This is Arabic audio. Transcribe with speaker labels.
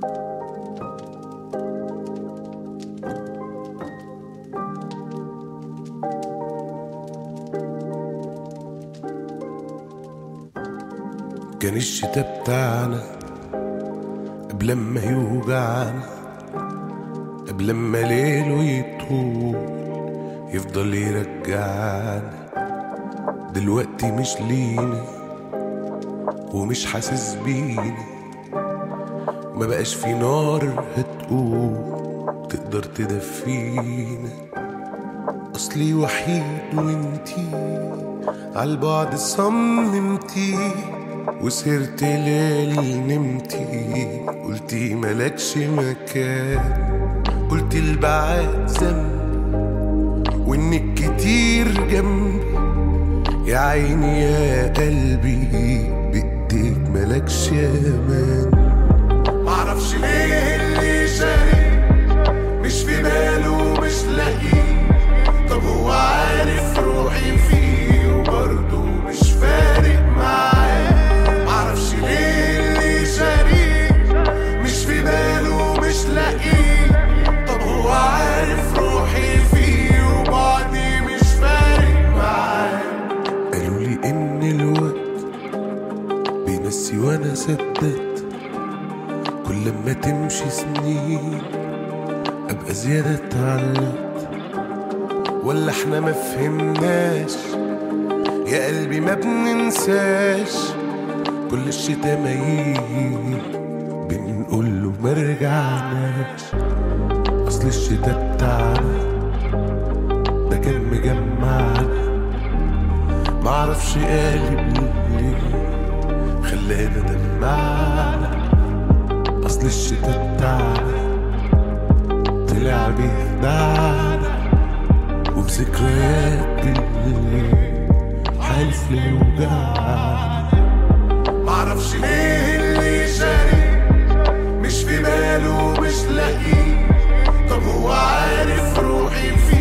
Speaker 1: كان الشتا بتاعنا قبل ما يوجعنا، قبل ما ليله يطول يفضل يرجعنا. دلوقتي مش لينا ومش حاسس بينا، ما بقاش في نار هتقوم تقدر تدفينا. اصلي وحيد وانتي عالبعد صممتي، وسهرت ليالي نمتي قلتي ملكش مكان. قلتي البعاد ذنب وانك كتير جنبي، يا عيني يا قلبي بايديك ملكش امان. معرفش ليه اللي شاري مش في باله مش لاقيه، طب هو عارف روحي فيه وبرضه مش فارق معاه. معرفش ليه اللي شاري مش في باله مش لاقيه، طب هو عارف روحي فيه وبعدي مش فارق معاه. قالولي ان الوقت بينسي وانا صدقت، كل ما تمشي سنين ابقى زيادة اتعلقت. ولا احنا ما فهمناش يا قلبي ما بننساش، كل الشتا ما يجي بنقوله ما رجعناش. اصل الشتا بتاعنا ده كان مجمعنا، معرفش قالب ليه خلانا دمعنا. اصل الشتا بتاعنا طلع بيخدعنا، وبذكريات الليل حالف ليوجعنا. معرفش ليه اللي شاري مش في باله مش لاقيه، طب هو عارف روحي فيه